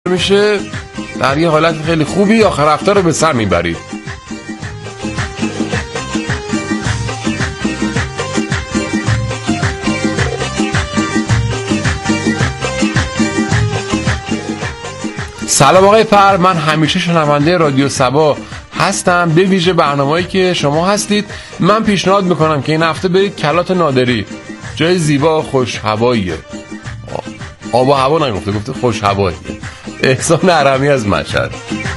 میشه در یه حالت خیلی خوبی آخر هفته رو به سر میبرید. سلام آقای فر، من همیشه شنونده رادیو صبا هستم، به ویژه برنامه‌ای که شما هستید. من پیشنهاد میکنم که این هفته برید کلات نادری، جای زیبا و خوش هواییه. آب و هوا نگفته، گفته خوش هواییه. احسان عرمی از مشهد.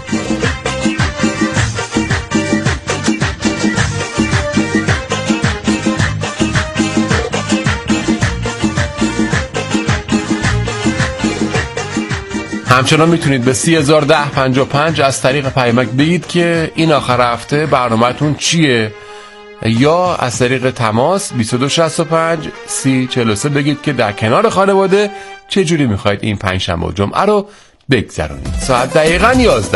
همچنان میتونید به 301055 از طریق پیامک بگید که این آخر هفته برنامه‌تون چیه، یا از طریق تماس 2265 3043 بگید که در کنار خانواده چجوری میخواید این پنجشنبه و جمعه رو بگذرونید. ساعت دقیقاً 11.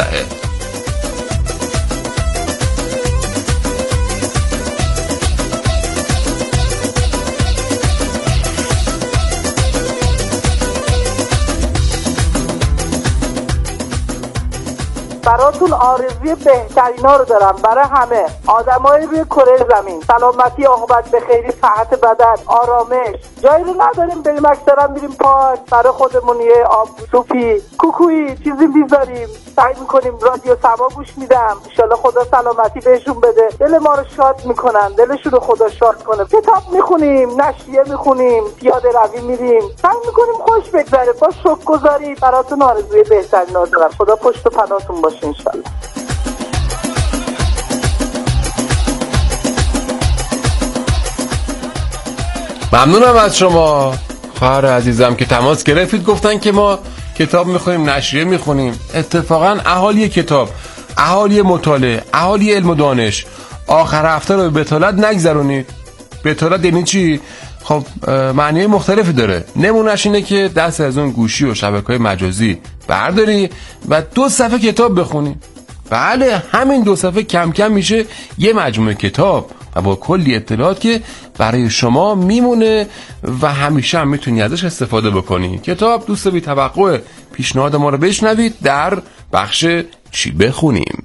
براتون آرزوی بهترینا رو دارم برای همه آدمای روی کره زمین. سلامتی، عاقبت به خیری، صحت بدن، آرامش. جایی رو نداریم بریم اکثرا میریم پارک، برای خودمون یه آب سوپی کوکویی چیزی میذاریم، سعی میکنیم رادیو صبا گوش میدم، ان شاءالله خدا سلامتی بهشون بده، دل ما رو شاد میکنن، دلشون رو خدا شاد کنه. کتاب میخونیم، نشریه میخونیم، پیاده روی میریم، سعی میکنیم خوش بگذره. با شکرگزاری براتون آرزوی بهترینا رو دارم. خدا پشت و پناهتون باشه انشالله. ممنونم از شما خواهر عزیزم که تماس گرفتید. گفتن که ما کتاب میخونیم، نشریه میخونیم. اتفاقا اهالی کتاب، اهالی مطالعه، اهالی علم و دانش، آخر هفته رو به بتالت نگذرونید. بتالت یعنی چی؟ خب معنی مختلفی داره. نمونهش اینه که دست از اون گوشی و شبکه‌های مجازی برداری و 2 صفحه کتاب بخونی. بله، همین 2 صفحه کم کم میشه یه مجموعه کتاب و با کلی اطلاعات که برای شما میمونه و همیشه هم میتونی ازش استفاده بکنی. کتاب دوست بی توقع. پیشنهاد ما رو بشنوید در بخش چی بخونیم.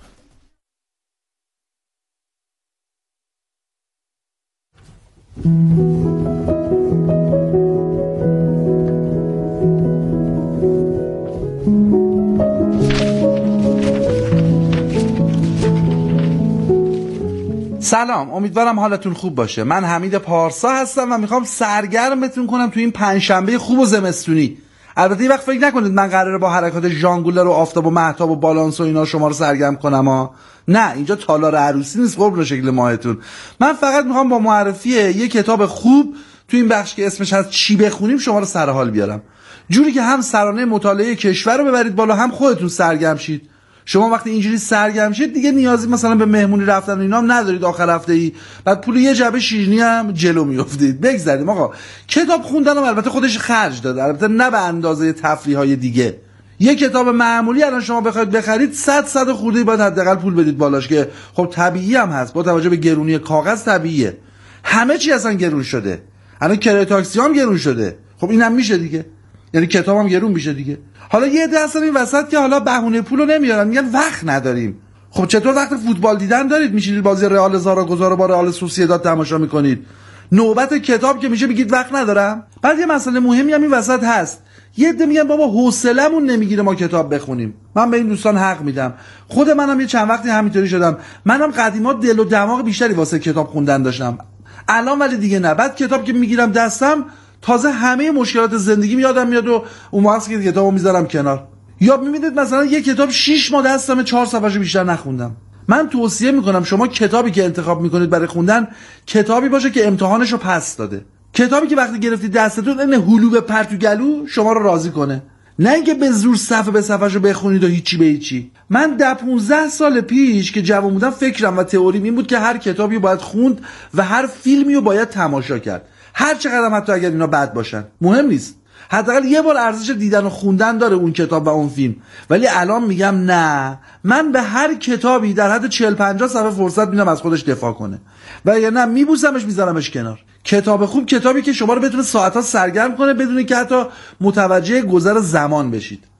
سلام، امیدوارم حالتون خوب باشه. من حمید پارسا هستم و میخوام سرگرمتون کنم تو این پنجشنبه خوب و زمستونی. البته این وقت فکر نکنید من قراره با حرکات ژانگولر و آفتاب و مهتاب و بالانس و اینا شما رو سرگرم کنم ها. نه، اینجا تالار عروسی نیست قربون شکل ماهتون. من فقط میخوام با معرفی یه کتاب خوب تو این بخش که اسمش هست چی بخونیم شما رو سر حال بیارم، جوری که هم سرانه مطالعه کشور رو ببرید بالا، هم خودتون سرگرم شید. شما وقتی اینجوری سرگرم شید دیگه نیازی مثلا به مهمونی رفتن اینا هم ندارید آخر هفته ای، بعد پول یه جعبه شیرینی هم جلو میافتید. بگذاریم آقا، کتاب خوندنم البته خودش خرج داره، البته نه به اندازه تفریح‌های دیگه. یه کتاب معمولی الان شما بخواید بخرید 100 خورده باید حداقل پول بدید بالاش، که خب طبیعی هم هست، با توجه به گرونی کاغذ طبیعیه. همه چی اصلا گرون شده، الان کرایه تاکسی هم گرون شده. خب اینم میشه دیگه، یعنی کتابم گرون میشه دیگه. حالا یه عده هستن این وسط که حالا بهونه پولو نمیارن، میگن وقت نداریم. خب چطور وقت فوتبال دیدن دارید؟ میشینید بازی رئال زاراگوزا رو با رئال سوسییداد تماشا میکنید. نوبت کتاب که میشه میگید وقت ندارم. بعد یه مسئله مهمی هم این وسط هست، یه عده میگن بابا حوصله‌مون نمیگیره ما کتاب بخونیم. من به این دوستان حق میدم، خود منم یه چند وقتی همینطوری شدم. منم قدیما دل و دماغ بیشتری واسه کتاب خوندن داشتم، الان ولی دیگه نه. بعد کتاب که میگیرم دستم تازه همه مشکلات زندگی یادم میاد و اون وقت که کتابو میذارم کنار. یا میبینید مثلا یه کتاب 6 ماه دستمه 4 صفحه‌شو بیشتر نخوندم. من توصیه میکنم شما کتابی که انتخاب میکنید برای خوندن کتابی باشه که امتحانشو پس داده، کتابی که وقتی گرفتید دستتون این هلو به پر تو گلو شما رو راضی کنه، نه اینکه به زور صفحه به صفحه‌شو بخونید و هیچی به هیچی. من 15 سال پیش که جوان بودم فکرم و تئوریم این بود که هر کتابی باید خوند و هر فیلمی رو باید تماشا کرد، هر چقدر حتی اگر اینا بد باشن مهم نیست، حداقل یه بار ارزش دیدن و خوندن داره اون کتاب و اون فیلم. ولی الان میگم نه، من به هر کتابی در حد 40-50 صفحه فرصت میدم از خودش دفاع کنه و اگر نه میبوسمش میذارمش کنار. کتاب خوب کتابی که شما رو بتونه ساعت‌ها سرگرم کنه بدون که حتی متوجه گذر زمان بشید.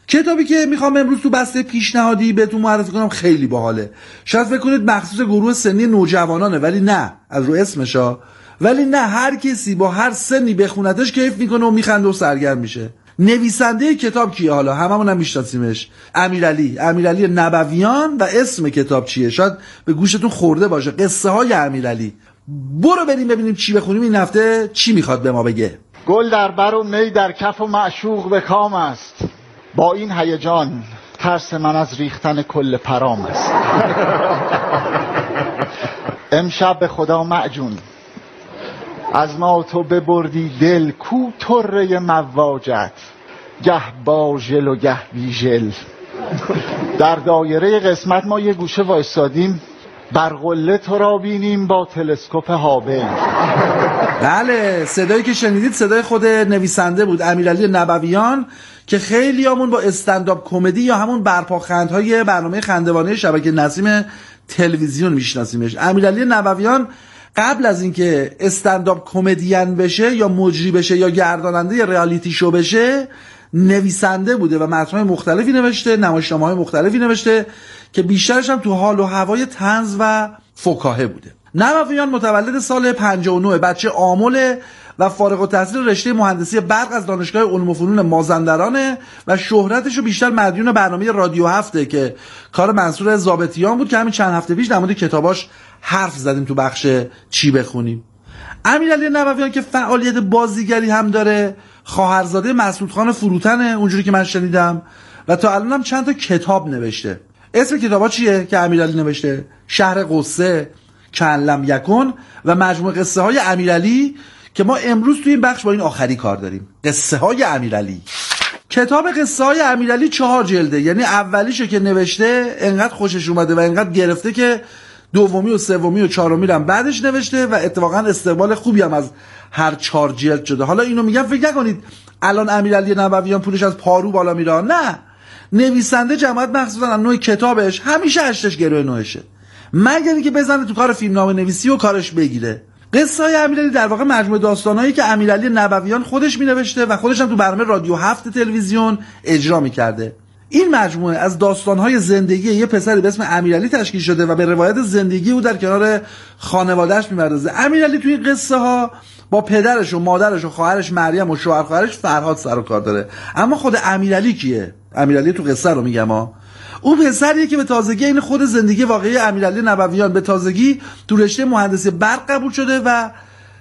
کتابی که میخوام امروز تو بسته پیشنهادی بهتون معرفی کنم خیلی باحاله. شاید فکر کنید مخصوص گروه سنی نوجوانانه، ولی نه، از رو اسمشا، ولی نه، هر کسی با هر سنی بخونتش کیف میکنه و میخنده و سرگرم میشه. نویسنده کتاب کیه؟ حالا هممون هم میشناسیمش، امیرعلی نبویان. و اسم کتاب چیه؟ شاید به گوشتون خورده باشه، قصه های امیرعلی. برو بریم ببینیم چی بخونیم این هفته، چی میخواد به ما بگه. گل در بر و می در کف و معشوق به کام است، با این هیجان ترس من از ریختن کل پرام است. امشب به خدا معجون از ما تو ببردی دل، کو طره مواجت گه با ژل و گه بی ژل. در دایره قسمت ما یه گوشه وایسادیم، بر قله تو را بینیم با تلسکوپ هابل. بله، صدایی که شنیدید صدای خود نویسنده بود، امیرعلی نبویان، که خیلی همون با استنداپ کمدی یا همون برپاخندهای برنامه خندوانه شبکه نسیم تلویزیون میشناسیمش. امیرعلی نبویان قبل از اینکه استنداپ کمدین بشه یا مجری بشه یا گرداننده ریالیتی شو بشه، نویسنده بوده و متن‌های مختلفی نوشته، نمایشنامه‌های مختلفی نوشته که بیشترش هم تو حال و هوای طنز و فکاهه بوده. نبویان متولد سال 59، بچه آمله و فارغ التحصیل رشته مهندسی برق از دانشگاه علوم و فنون مازندرانه و شهرتش رو بیشتر مدیون برنامه رادیو هفته که کار منصور ضابطیان بود که همین چند هفته پیش در مورد کتاباش حرف زدیم تو بخش چی بخونیم. امیرعلی نبویان که فعالیت بازیگری هم داره، خواهرزاده مسعود خان فروتنه اونجوری که من شنیدم، و تا الان هم چند تا کتاب نوشته. اسم کتابا چیه که امیرعلی نوشته؟ شهر قصه، کلم یکن و مجموعه قصه های امیرعلی، که ما امروز توی این بخش با این آخری کار داریم، قصه های امیرعلی. کتاب قصه های امیرعلی 4 جلده، یعنی اولیشو که نوشته انقدر خوشش اومده و انقدر گرفته که دومی و سومی و چهارمی هم بعدش نوشته و اتفاقا استقبال خوبی هم از هر 4 جلد شده. حالا اینو میگم فکر نکنید الان امیرعلی نبویان پولش از پارو بالا میره، نه، نویسنده جماعت مخصوصا نوع کتابش همیشه هشتش گروه نوعشه، مگر اینکه بزنه تو کار فیلمنامه نویسی و کارش بگیره. قصه های امیرعلی در واقع مجموعه داستانایی که امیرعلی نبویان خودش مینوشته و خودش هم تو برنامه رادیو هفت تلویزیون اجرا میکرده. این مجموعه از داستانهای زندگی یه پسری به اسم امیرعلی تشکیل شده و به روایت زندگی او در کنار خانواده‌اش می‌پردازه. امیرعلی توی این قصه ها با پدرش و مادرش و خواهرش مریم و شوهر خواهرش فرهاد سر و کار داره. اما خود امیرعلی کیه؟ امیرعلی تو قصه رو میگم ها. او پسریه که به تازگی این خود زندگی واقعی امیرعلی نبویان به تازگی تو رشته مهندسی برق قبول شده و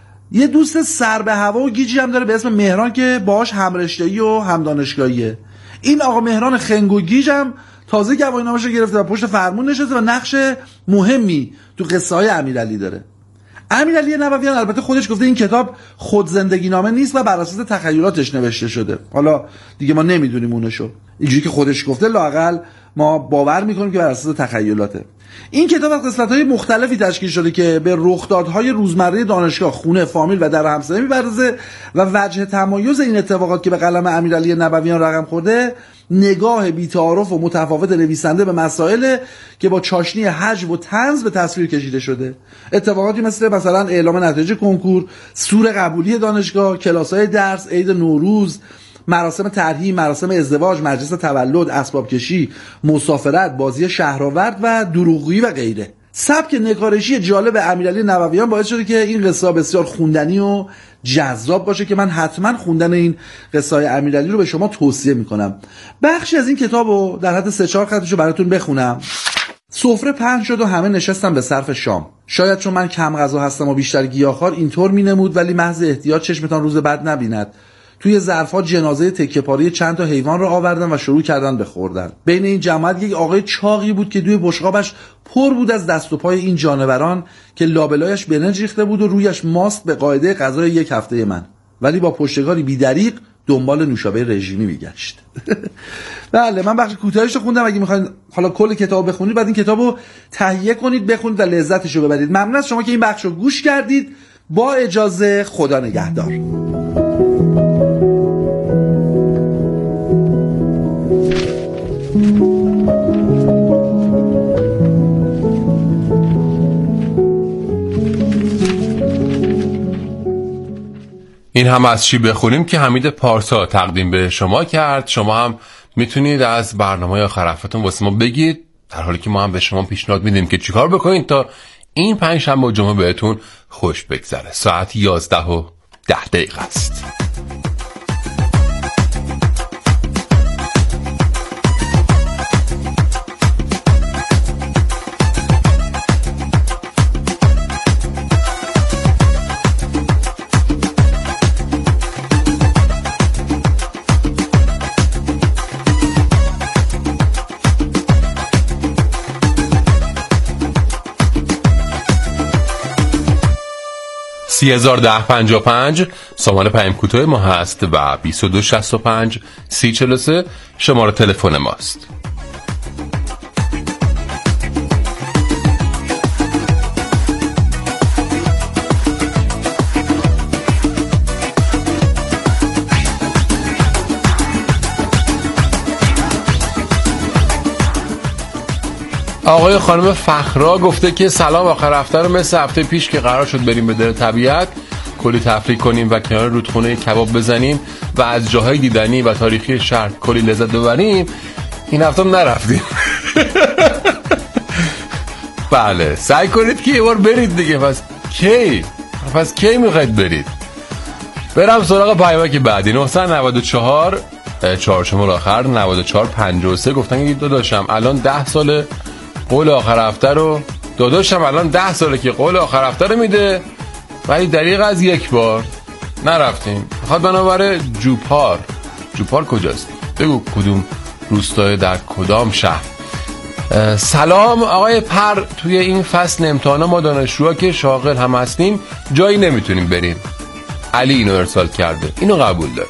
یه دوست سر به هوا و گیجی هم داره به اسم مهران که باهاش هم رشته‌ای و هم دانشگاهیه. این آقا مهران خنگ و گیج هم تازه گواهینامه‌شو گرفته و پشت فرمون نشسته و نقش مهمی تو قصه های امیرعلی داره. امیرعلی نبویان البته خودش گفته این کتاب خود زندگی نامه نیست و بر اساس تخیلاتش نوشته شده. حالا دیگه ما نمیدونیم اونشو، اینجوری که خودش گفته لااقل ما باور میکنیم که بر اساس تخیلاته. این کتاب از قسمت‌های مختلفی تشکیل شده که به رخدادهای روزمره دانشگاه، خونه، فامیل و در همسایه می‌پردازه و وجه تمایز این اتفاقات که به قلم امیرعلی نبویان رقم خورده نگاه بی‌تعارف و متفاوت نویسنده به مسائل که با چاشنی حجم و طنز به تصویر کشیده شده. اتفاقاتی مثلا اعلام نتایج کنکور، سور قبولی دانشگاه، کلاس‌های درس، عید نوروز، مراسم ترحیم، مراسم ازدواج، مجلس تولد، اسباب کشی، مسافرت، بازی شهرآورد و دروغگویی و غیره. سبک نگارشی جالب امیرعلی نبویان باعث شده که این قصه بسیار خوندنی و جذاب باشه که من حتما خوندن این قصه های امیرعلی رو به شما توصیه میکنم. بخشی از این کتاب رو در حد 3-4 خطش رو براتون بخونم. سفره پهن شد و همه نشستن به صرف شام. شاید چون من کم غذا هستم و بیشتر گیاهخوار اینطور مینمود، ولی محض احتیاط چشمتان روز بعد نبیند. توی ظرف‌ها جنازه تکه‌پاره چند تا حیوان رو آوردن و شروع کردن به خوردن. بین این جماعت یک آقای چاقی بود که دوی بشقابش پر بود از دست و پای این جانوران که لابلایش برنج ریخته بود و رویش ماست به قاعده غذای 1 هفته من، ولی با پشتکاری بی‌دریغ دنبال نوشابه رژیمی میگشت. بله، من بخش کوتاهیش رو خوندم. اگه میخواین حالا کل کتاب بخونید، بعد این کتابو تهیه کنید، بخونید و لذتش رو ببرید. ممنون از شما که این بخش رو گوش کردید. با اجازه، خدا نگهدار. این هم از چی بخونیم که حمید پارسا تقدیم به شما کرد. شما هم میتونید از برنامه آخر هفتهتون واسه ما بگید، در حالی که ما هم به شما پیشنهاد میدیم که چیکار بکنید تا این پنجشنبه و جمعه بهتون خوش بگذره. ساعت 11:10 است. $30,1055 سامان پیام کوتاه ما هست و 2265 3043 شماره تلفن ماست. آقای خانم فخرا گفته که سلام، آخر هفته رو مثل هفته پیش که قرار شد بریم به در طبیعت کلی تفریح کنیم و کنار رودخونه کباب بزنیم و از جاهای دیدنی و تاریخی شهر کلی لذت ببریم، این هفته هم نرفتیم. بله سعی کنید که یه بار برید دیگه. پس کی میخواید برید؟ برم سراغ پیامک بعدی. 994 چهارشنبه آخر 9453 گفتن که داداشم الان 10 ساله قول آخر هفته رو الان 10 ساله که قول آخر هفته رو میده، ولی دریغ از یک بار نرفتیم. میخواد بنابره جوپار کجاست؟ بگو کدوم روستای در کدام شهر؟ سلام آقای پر، توی این فصل امتحانا ما دانشجوها که شاغل هم هستیم جایی نمیتونیم بریم. علی اینو ارسال کرده، اینو قبول داره.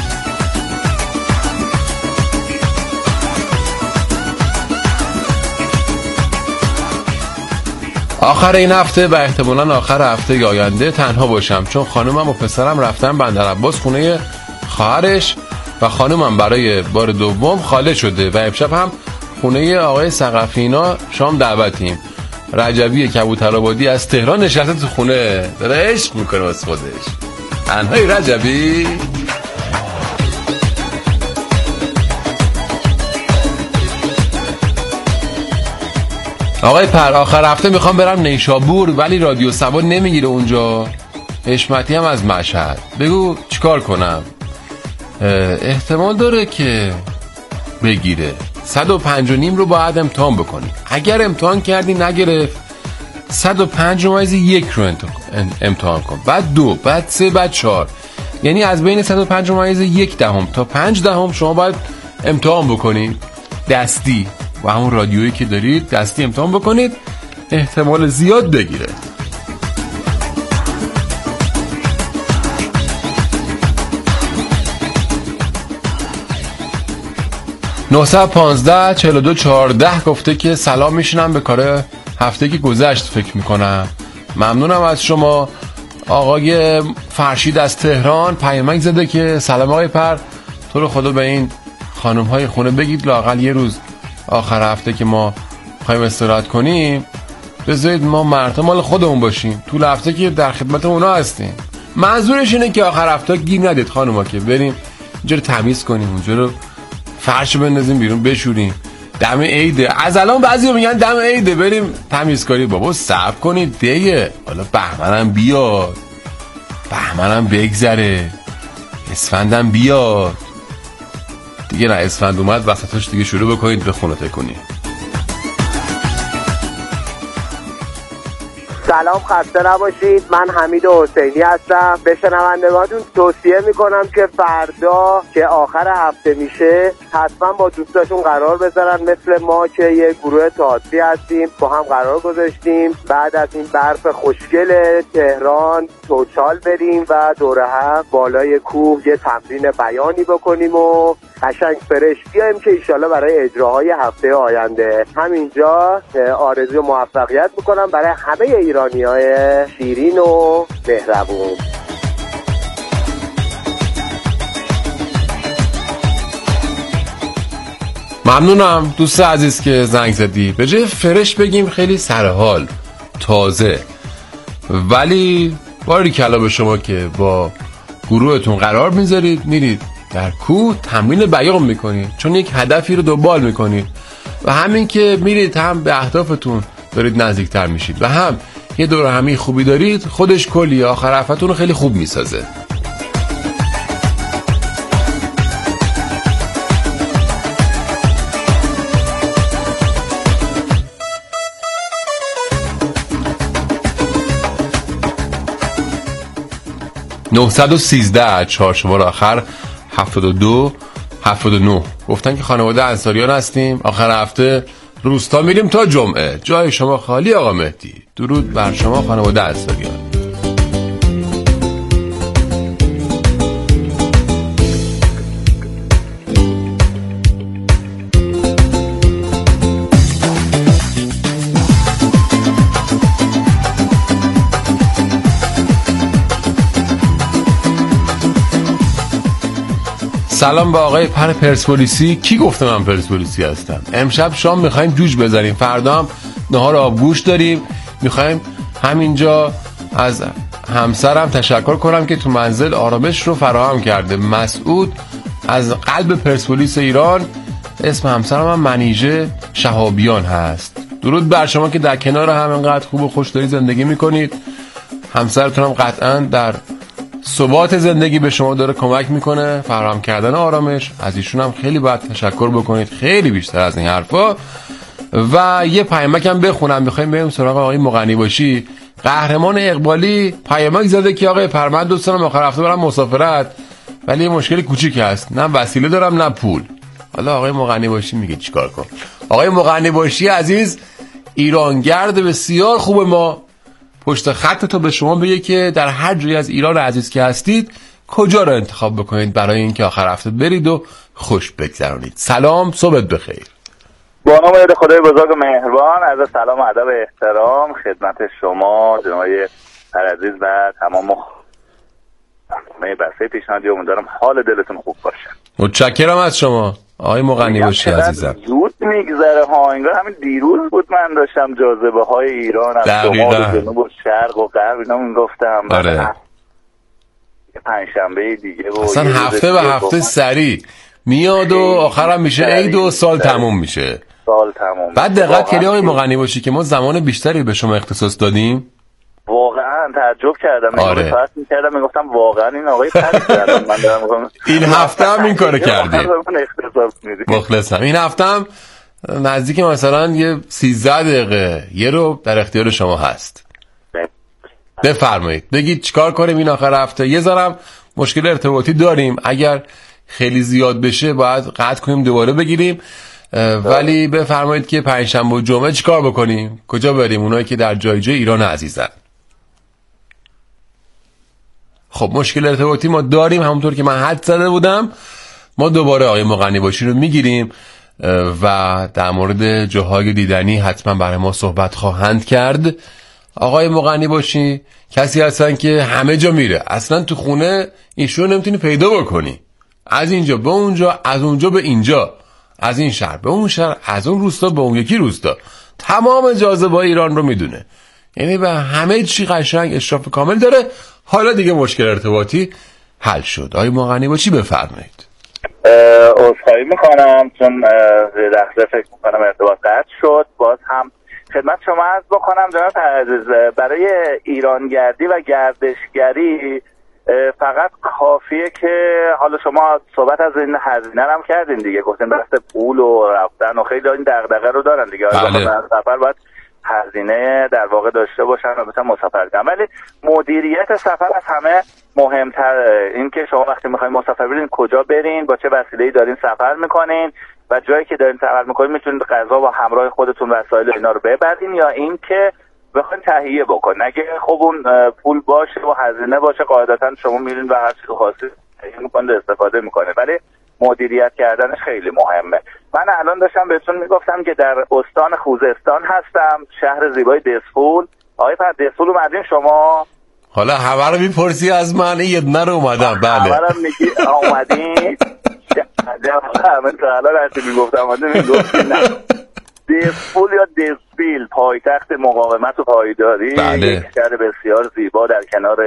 آخر این هفته و احتمالاً آخر هفته آینده تنها باشم، چون خانومم و پسرم رفتن بندرعباس خونه خواهرش و خانومم برای بار دوم خاله شده و امشب هم خونه آقای ثقفینا شام دعوتیم. رجبی کبوترآبادی از تهران نشسته تو خونه، داره عشق میکنه واسه خودش. تنهای رجبی. آقای پر، آخر هفته میخوام برم نیشابور ولی رادیو سبا نمیگیره اونجا. حشمتی هم از مشهد، بگو چیکار کنم؟ احتمال داره که بگیره. 105.5 رو باید امتحان بکنی. اگر امتحان کردی نگرفت 105.1 رو امتحان کن، بعد 2، بعد 3، بعد 4، یعنی از بین 105.1 تا 5 دهم شما باید امتحان بکنید دستی و همون رادیویی که دارید دستی امتحان بکنید، احتمال زیاد بگیره. $915-4214 گفته که سلام، میشینم به کار هفته که گذشت فکر میکنم. ممنونم از شما. آقای فرشید از تهران پیامک زده که سلام آقای پر، تو رو خدا به این خانم های خونه بگید لااقل یه روز آخر هفته که ما خواهیم استراحت کنیم بذارید ما مرتا مال خودمون باشیم، طول هفته که در خدمت اونا هستیم. منظورش اینه که آخر هفته گیر ندید خانوما، که بریم اینجا رو تمیز کنیم، اونجا رو فرش بندازیم بیرون بشوریم. دم عیده، از الان بعضی میگن دم عیده بریم تمیزکاری. بابا صبر کنید دیگه، حالا بهمنم بیاد، بهمنم بگذره، اسفندم بیاد دیگه. نه اسفند اومد وسطش دیگه شروع بکنید به خونه تکونی. سلام، خسته نباشید. من حمید حسینی هستم. به شنوندگانتون توصیه میکنم که فردا که آخر هفته میشه حتما با دوستاشون قرار بذارن، مثل ما که یه گروه تئاتری هستیم با هم قرار گذاشتیم بعد از این برف خوشگل تهران توچال بریم و دوره هم بالای کوه یه تمرین بیانی بکنیم و قشنگ فرش بیایم که ایشالله برای اجراهای هفته آینده. همینجا آرزوی موفقیت میکنم برای همه ایرانی‌های شیرین و مهربون. ممنونم دوست عزیز که زنگ زدی. به جای فرش بگیم خیلی سرحال تازه، ولی باری کلا به شما که با گروهتون قرار میذارید میرید در کوه تمرین بیان میکنید، چون یک هدفی رو دنبال میکنید و همین که میرید هم به اهدافتون دارید نزدیکتر میشید و هم یه دور همی خوبی دارید، خودش کلی آخر هفته‌تون رو خیلی خوب میسازه. (913) 4 شماره آخر 72 79 گفتن که خانواده انصاریان هستیم، آخر هفته روستا میریم تا جمعه، جای شما خالی آقا مهدی. درود بر شما خانواده انصاریان. سلام به آقای پرسپولیسی. کی گفته من پرسپولیسی هستم؟ امشب شام میخوایم جوج بزنیم، فردا هم نهار آبگوش داریم. میخوایم همینجا از همسرم تشکر کنم که تو منزل آرامش رو فراهم کرده. مسعود از قلب پرسپولیس ایران. اسم همسرم هم منیژه شهابیان هست. درود بر شما که در کنار هم انقدر خوب و خوشداری زندگی میکنید. همسرتون هم قطعا در ثبات زندگی به شما داره کمک میکنه، فراهم کردن آرامش. از ایشون هم خیلی باید تشکر بکنید، خیلی بیشتر از این حرفا. و یه پیامک هم بخونم، میخوایم بریم سراغ آقای مغنی باشی. قهرمان اقبالی پیامک زده که آقای پرمند دوستانم آخر هفته برم مسافرت، ولی یه مشکل کوچیک هست، نه وسیله دارم نه پول. حالا آقای مغنی باشی میگه چیکار کنم؟ آقای مغنی باشی عزیز، ایرانگرد بسیار خوب ما، پشت خط تو به شما بگه که در هر جایی از ایران عزیز که هستید کجا رو انتخاب بکنید برای اینکه آخر هفته برید و خوش بگذرونید. سلام، صبحت بخیر. با نام خدای بزرگ و مهربان، از سلام و ادب و احترام خدمت شما جناب عزیز و تمام بسته پیشنهادی. امیدوارم حال دلتون خوب باشه. متشکرم از شما آقای مغنی باشی عزیزم. زود میگذره ها، انگار همین دیروز بود من داشتم جاذبه های ایران از شمال و جنوب و شرق و غرب اینا میگفتم. آره. پنجشنبه دیگه و اصلا هفته به هفته سری میاد و آخرم میشه عید و سال تموم میشه. بعد دقت کردی آقای مغنی باشی که ما زمان بیشتری به شما اختصاص دادیم؟ واقعا تعجب کردم. آره. فرض می‌کردم میگفتم واقعا این آقای پرید من دارم این هفته هم این کارو کردی. مخلصم. این هفته هم نزدیک مثلا یه 13 دقیقه یه رو در اختیار شما هست. بفرمایید بگید چیکار کنیم این آخر هفته. یه ذرم مشکل ارتباطی داریم، اگر خیلی زیاد بشه باید قطع کنیم دوباره بگیریم، ولی بفرمایید که پنجشنبه و جمعه چیکار بکنیم، کجا بریم، اونایی که در جای جای ایران عزیزن. خب مشکل ارتباطی ما داریم، همونطور که من حد زده بودم. ما دوباره آقای مغنی باشی رو میگیریم و در مورد جاهای دیدنی حتما برای ما صحبت خواهند کرد. آقای مغنی باشی کسی هستن که همه جا میره، اصلا تو خونه ایشون نمیتونی پیدا بکنی. از اینجا به اونجا، از اونجا به اینجا، از این شهر به اون شهر، از اون روستا به اون یکی روستا، تمام جاذبه‌های ایران رو میدونه. یعنی به همه چی قشنگ اشراف کامل داره. حالا دیگه مشکل ارتباطی حل شد. آقای مغنی باشی بفرمایید. عذرخواهی میکنم چون لحظه فکر میکنم ارتباط قطع شد. باز هم خدمت شما عرض بکنم جناب عزیز، برای ایرانگردی و گردشگری فقط کافیه که حالا شما صحبت از این هزینه هم کردین دیگه، گفتین بحث پول و رفتن و خیلی این دغدغه رو دارن دیگه. بله. سفر باید هزینه در واقع داشته باشن و بتونن مسافر کنن، ولی مدیریت سفر از همه مهمتره. این که شما وقتی میخواین مسافر برین کجا برین، با چه وسیله‌ای دارین سفر میکنین و جایی که دارین سفر میکنین میتونید غذا و همراه خودتون وسایل اینا رو ببرین، یا این که بخواین تهیه بکنین. اگه خب اون پول باشه و هزینه باشه قاعدتا شما میرین و هر چیزی خاصی تهیه میکنید استفاده میکنید، ولی مدیریت کردنش خیلی مهمه. من الان داشتم بهتون میگفتم که در استان خوزستان هستم، شهر زیبای دسفول. آقای دسفول اومدین شما؟ حالا همه رو میپرسی از من؟ یه دونه رو اومدم. بله همه رو میگی اومدین؟ همه تا الان هستی میگفتم اومدین میگفتین نه. دسفول یا دسفیل پایتخت مقاومت و پایداری، بله. یک شهر بسیار زیبا در کنار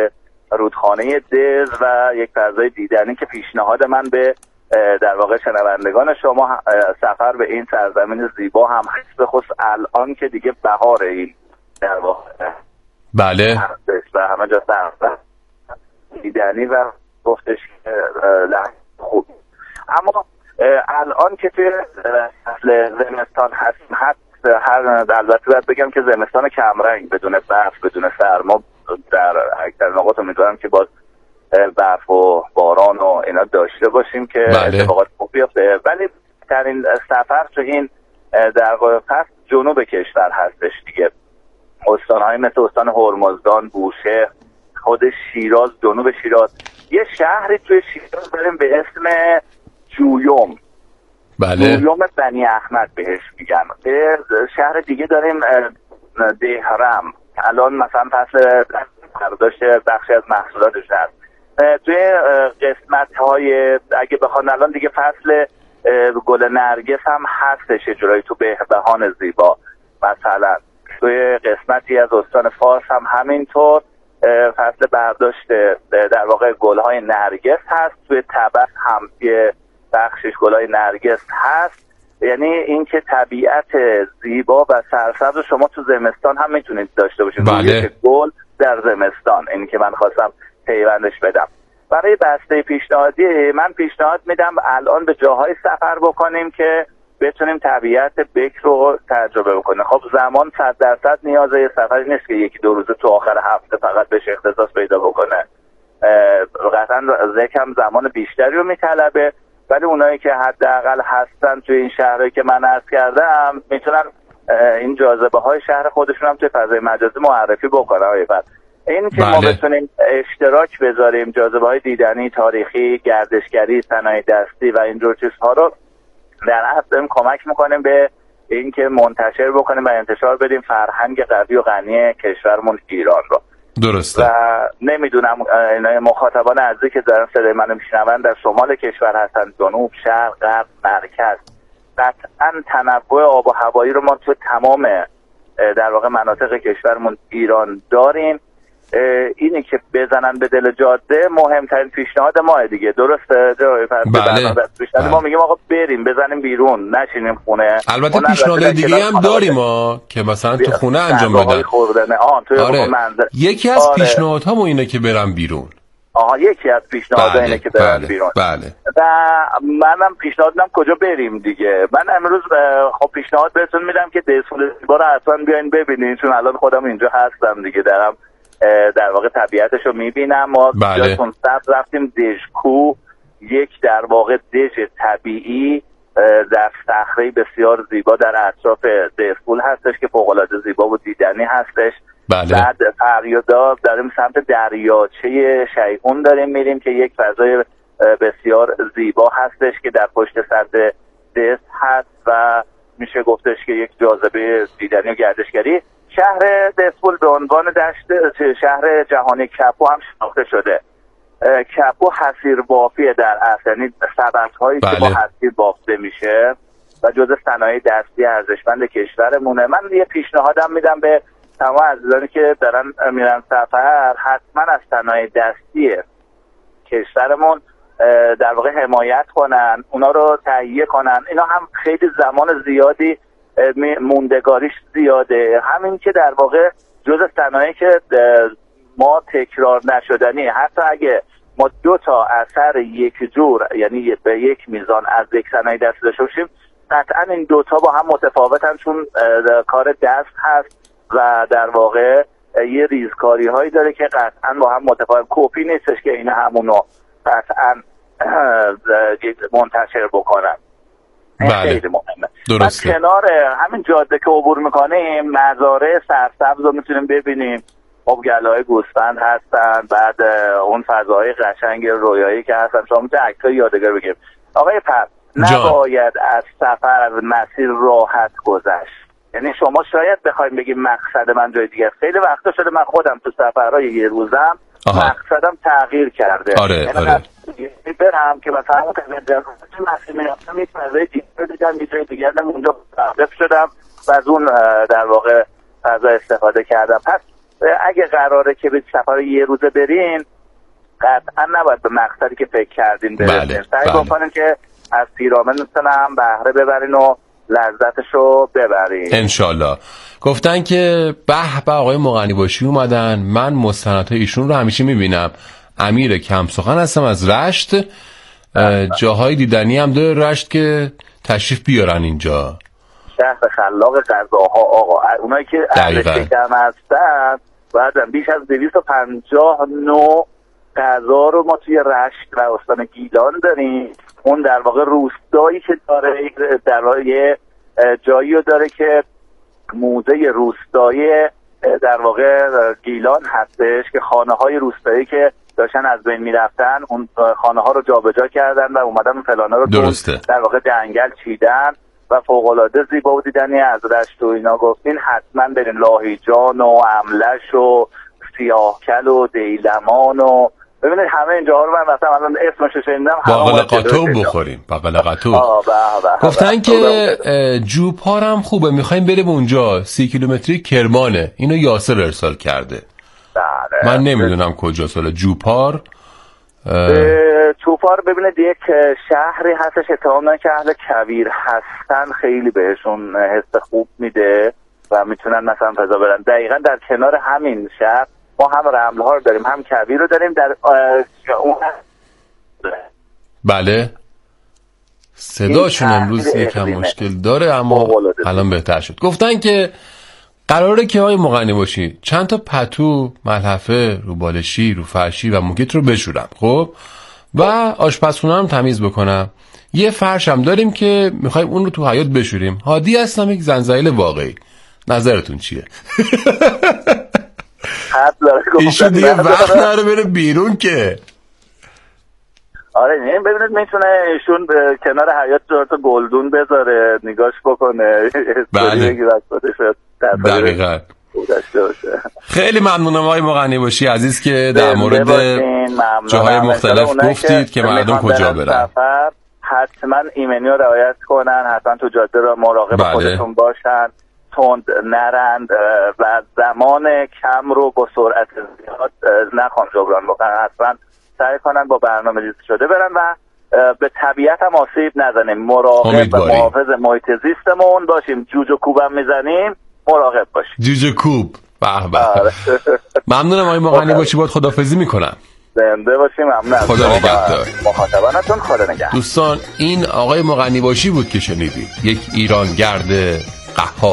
رودخانه دز و یک فضای دیدنی که پیشنهاد من به در واقع شنوندگان شما سفر به این سرزمین زیبا هم هست، به خصوص الان که دیگه بهاره این در واقع بله و همه جا سرزمین دیدنی و گفتش خوب. اما الان که توی فصل زمستان هست البته باید بگم که زمستان کمرنگ بدون برف بدون سرما در اکثر نقاط امیدوارم که باز برف و باران و اینا داشته باشیم که اتفاقات خوب بیفته، ولی ترین سفر تو این در واقع فصل جنوب کشور هستش دیگه. استان‌های مثل استان هرمزگان، بوشهر، خود شیراز، جنوب شیراز، یه شهری توی شیراز داریم به اسم جویوم. بله. جویوم بنی احمد بهش میگن. شهر دیگه داریم دهرم، الان مثلا فصل برداشت بخشی از محصولاتش هست. توی قسمت‌های اگه بخوان الان دیگه فصل گل نرگس هم هستش جلوی تو بهبهان زیبا، مثلا توی قسمتی از استان فارس هم همینطور فصل برداشت در واقع گل‌های نرگس هست. توی تبت هم یه بخشش گل‌های نرگس هست. یعنی این که طبیعت زیبا و سرسبز شما تو زمستان هم میتونید داشته باشید. بله. گل در زمستان، این که من خواستم پیوندش بدم. برای بسته پیشنهادی من پیشنهاد میدم الان به جاهای سفر بکنیم که بتونیم طبیعت بکر رو تجربه بکنیم. خب زمان 100% نیازه یه سفری نیست که یکی دو روزه تو آخر هفته فقط بهش اختصاص پیدا بکنه. قطعا زکم زمان بیشتری رو میطلبه، ولی اونایی که حداقل هستن توی این شهرهایی که من عرض کردم میتونن این جاذبه های شهر خودشون هم توی فضای مجازی معرفی بکنن. این که ما بتونیم اشتراک بذاریم جاذبه های دیدنی، تاریخی، گردشگری، صنایع دستی و اینجور چیزها رو در اصل کمک میکنیم به این که منتشر بکنیم و انتشار بدیم فرهنگ قوی و غنی کشورمون ایران رو. درسته. و نمیدونم مخاطبان عزیزی که دارن صدای منو میشنون در شمال کشور هستن، جنوب، شرق، غرب، مرکز، قطعا تنوع آب و هوایی رو ما تو تمام در واقع مناطق کشورمون ایران داریم. اینی که بزنن به دل جاده مهمترین پیشنهاد ماه دیگه. درسته؟ بله. ما میگیم آقا بریم بزنیم بیرون، نشینیم خونه. البته پیشنهاد دیگه هم داریم که مثلا تو خونه انجام بدن. آره. یکی از پیشنهادهامون اینه که برم بیرون. یکی از پیشنهادها اینه که برم بیرون. بله. و منم پیشنهاد میدم کجا بریم دیگه. من امروز خب پیشنهاد بهتون میدم که دسفول زیبا رو حتما بیاین ببینین، چون الان خودم اینجا هستم دیگه، دارم در واقع طبیعتش رو میبینم. ما جاتون سبز رفتیم دژکو، یک در واقع دژ طبیعی در صخره بسیار زیبا در اطراف دسفول هستش که فوق‌العاده زیبا و دیدنی هستش. بله. بعد فریادا داریم سمت دریاچه شیعون داریم میریم که یک فضای بسیار زیبا هستش که در پشت سد دست هست و میشه گفتش که یک جاذبه دیدنی و گردشگری. شهر دسفول به عنوان شهر جهانی کپو هم شناخته شده. کپو حصیر بافیه در اصل، یعنی سبدهایی که با حصیر بافته میشه و جزء صنایع دستی ارزشمند کشورمونه. من یه پیشنهادم میدم به تمام عزیزانی که دارن میرن سفر، حتما از صنایع دستی کشورمون در واقع حمایت کنن، اونا رو تهیه کنن. اینا هم خیلی زمان زیادی موندگاریش زیاده، همین که در واقع جزء صنایعی که ما تکرار نشدنی، حتی اگه ما 2 تا اثر یک جور یعنی به یک میزان از یک صنایع دستی داشته باشیم، قطعا این 2 تا با هم متفاوتن، چون کار دست هست و در واقع یه ریزکاری هایی داره که قطعا با هم متفاوت. کپی نیستش که این همونو قطعا منتشر بکنن. خیلی مهمه. درسته. کنار همین جاده که عبور میکنیم مزارع سرسبز رو میتونیم ببینیم. خب گله‌های گوسفند هستن، بعد اون فضاهای قشنگ رویایی که هستن، شما میتونید عکسای یادگار بگیرید. آقای پر نباید از سفر از مسیر راحت گذشت. یعنی شما شاید بخواید بگید مقصد من جای دیگه، خیلی وقتا شده من خودم تو سفرهای یه روزم مقصدم تغییر کرده. آره. برم که مثلا مسیر میرفتم یک فضای دیگه دیدم، یه جای دیگه هم اونجا متوقف شدم و از اون در واقع فضا استفاده کردم. پس اگه قراره که به سفر یه روزه برین، قطعا نباید به مقصدی که فکر کردین برسین. سعی بکنین که از پیرامونتون هم بهره ببرین و لذتشو ببرین انشالله. گفتن که به آقای مغنیباشی اومدن، من مستندهای ایشون رو همیشه میبینم. امیر کم سخن هستم از رشت، جاهای دیدنی هم داره رشت که تشریف بیارن اینجا. شهر خلاق غذاها آقا، اونایی که اهل شکم هستن بعدن بیش از 259 غذا رو ما توی رشت و استان گیلان داریم. اون در واقع روستایی که داره، در واقع جایی رو داره که موزه روستایی در واقع گیلان هستش که خانه های روستایی که داشتن از بین میرفتن اون خانه ها رو جابجا کردن و اومدن اون فلانه رو در واقع جنگل چیدن و فوق العاده زیبا و دیدنی. از رشت و اینا گفتین حتما برین لاهیجان و املش و سیاهکل و دیلمان و ببینید همه اینجاها رو من مثلا الان اسمش رو شنیدم. باقلا قاطو بخوریم، باقلا قاطو. گفتن که جوپار هم خوبه، میخوایم بریم اونجا، 30 کیلومتری کرمانه. اینو یاسر ارسال کرده. من نمیدونم کجاست حالا جوپار. جوپار ببینید یک شهری هستش اتهام که اهل کویر هستن خیلی بهشون حس خوب میده و میتونن مثلا فضا برن. دقیقا در کنار همین شهر ما هم رمل ها رو داریم هم کویر رو داریم. در اون بله صداشون امروز یکم مشکل داره اما الان بهتر شد. گفتن که قراره که آقای مغنیباشی چند تا پتو، ملحفه، روبالشی، رو فرشی و موکیت رو بشورم، خب، و آشپزخونه هم تمیز بکنم. یه فرش هم داریم که میخوایم اون رو تو حیاط بشوریم. هادی هستم، یک زنزایل واقعی. نظرتون چیه؟ ایشون دیگه وقت نره بره بیرون که. آره این ببینید میتونه ایشون کنار حیاط تا گلدون بذاره نگاش بکنه. بله دقیقا. خیلی ممنونم آقای مغنیباشی عزیز که در مورد جاهای مختلف گفتید که مردم کجا برن. حتما ایمنی رو رعایت کنن، حتما تو جاده رو مراقب خودشون باشن، تند نرند و زمان کم رو با سرعت زیاد نخوان جبران بکنن. حتما سعی کنن با برنامه ریزی شده برن و به طبیعت هم آسیب نزنیم. مراقب و محافظ محیط زیستمون باشیم. جوجه کوبم میزنیم مراقب باشیم. جوجه کوب. به به. ممنونم آقای مغنیباشی، باید خداحافظی میکنم. زنده باشیم. ممنون. خدا نگهدار. مخاطبانتون خدا نگهدار. دوستان این آقای مغنیباشی بود که شنیدید، یک ایرانگرد قهار.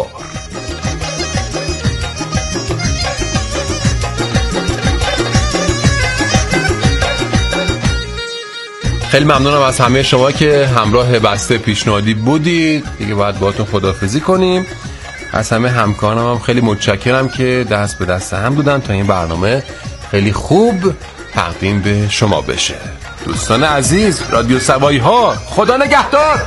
خیلی ممنونم از همه شما که همراه بسته پیشنهادی بودید. دیگه باید باهاتون خداحافظی کنیم. از همه همکارانم هم خیلی متشکرم که دست به دست هم بودن تا این برنامه خیلی خوب تقدیم به شما بشه. دوستان عزیز، رادیو سوایی ها، خدا نگهدار.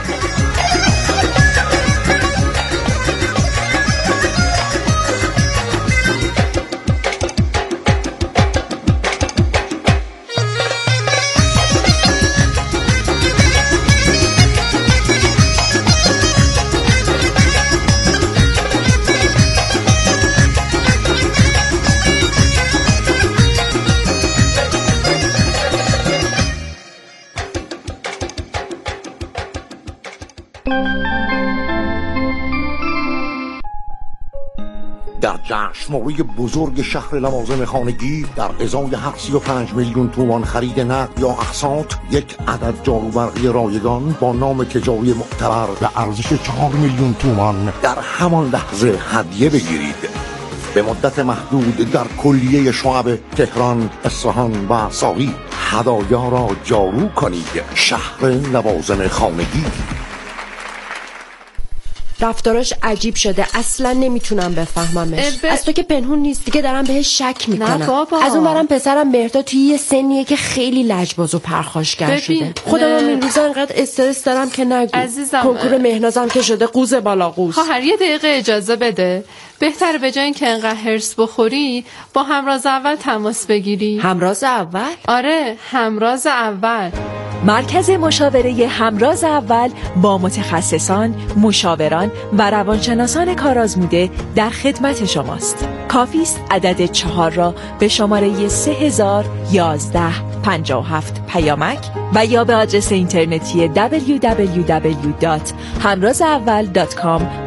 در جشنواره بزرگ شهر لوازم خانگی در ازای 35 میلیون تومان خرید نقد یا اقساط، یک عدد جاروبرقی رایگان با نام تجاری معتبر به ارزش 4 میلیون تومان در همان لحظه هدیه بگیرید. به مدت محدود در کلیه شعب تهران، اصفهان و ساقی هدایا را جارو کنید. شهر لوازم خانگی. رفتاراش عجیب شده، اصلا نمیتونم بفهممش. از تو که پنهون نیست، دیگه دارم بهش شک میکنم. از اون برم پسرم مهرداد توی یه سنیه که خیلی لجباز و پرخاشگر شده. خودم این روزا انقدر استرس دارم که نگو. عزیزم کنکور مهنازم که شده قوز بالا قوز. خواهر یه دقیقه اجازه بده. بهتره به جای اینکه انقدر هرس بخوری با همراز اول تماس بگیری. همراز اول؟ آره همراز اول. مرکز مشاوره همراز اول با متخصصان، مشاوران و روانشناسان کارآزموده در خدمت شماست. کافی است عدد 4 را به شماره 301157 پیامک و یا به آدرس اینترنتی www.hamrazaawal.com